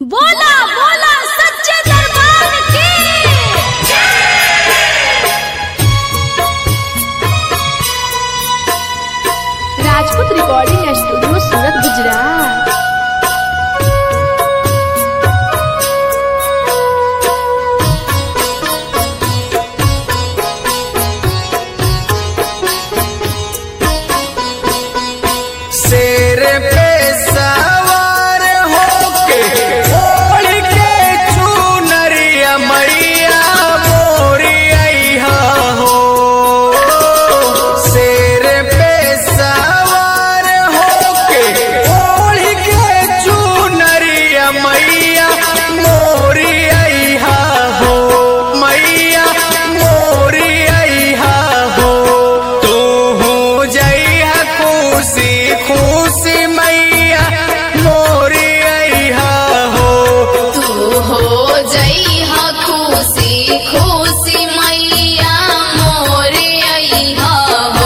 बोला बोला सच्चे दरबार की। Rajput recording studio Surat Gujarat. शेर पे सवार होके ओढ़ के चुनरिया मैया मोरी अइहा हो। शेर पे सवार होके ओढ़ के चुनरिया मैया मोरी अइहा हो। मैया मोरी अइहा हो। तू हो जइहा खुशी खुशी मैया मोरी अइहा हो। तू हो जइहा खुशी खुशी मैया मोरे अइहा हो।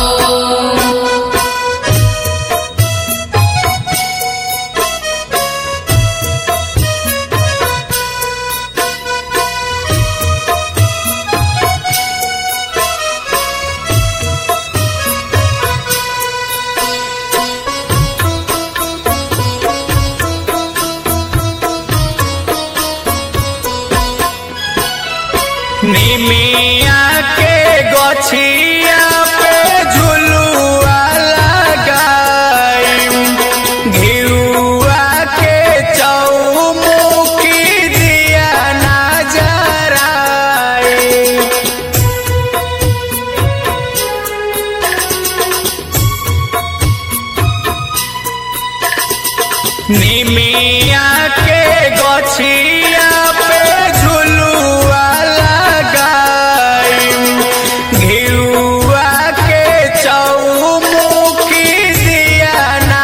निमिया के गछिया पे झुलुआ लगाई घिउआ के चौमुखी दिया ना जराई। निमिया के गछिया पे झुलुआ लगाई घिउआ के चौमुखी दिया ना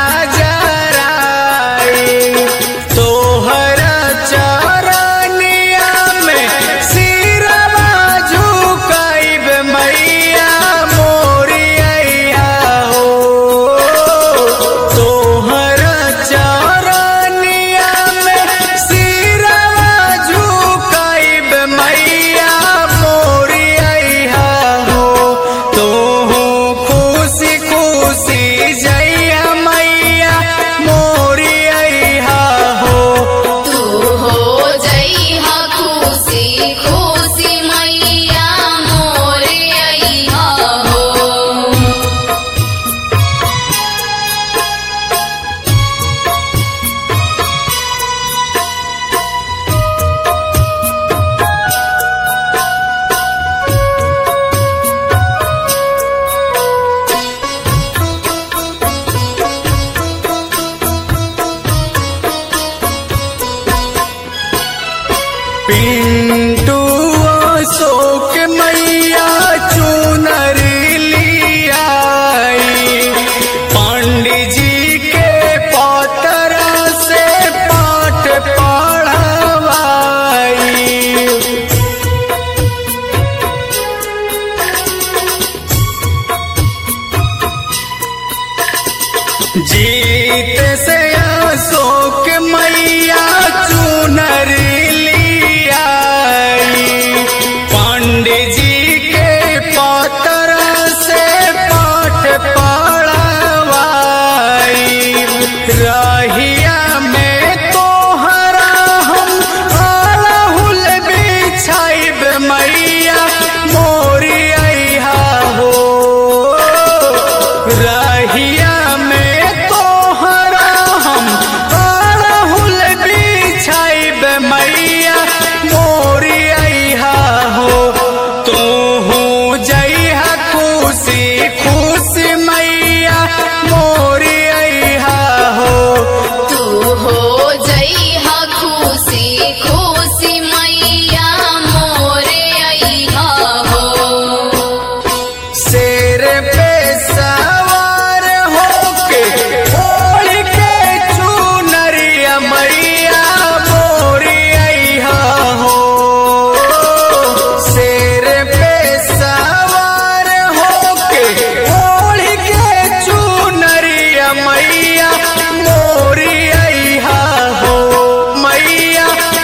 जराई। तोहरा चरनिया में सिरवा झुकाइब मैया मोरी अइहा हो। तोहरा चरनिया में सिरवा झुकाइब मैया मोरी अइहा हो। तू खुशी खुशी जइहा मैया मोरी अइहा हो। तू हो जइहा खुशी खुशी मैया मोरे अइहा हो। पिंटू अशोक मैया चुनरी लियाई पंडित जी के पतरा से पाठ पढ़वाई। जीत से अशोक मैया चुनरी लिया मैया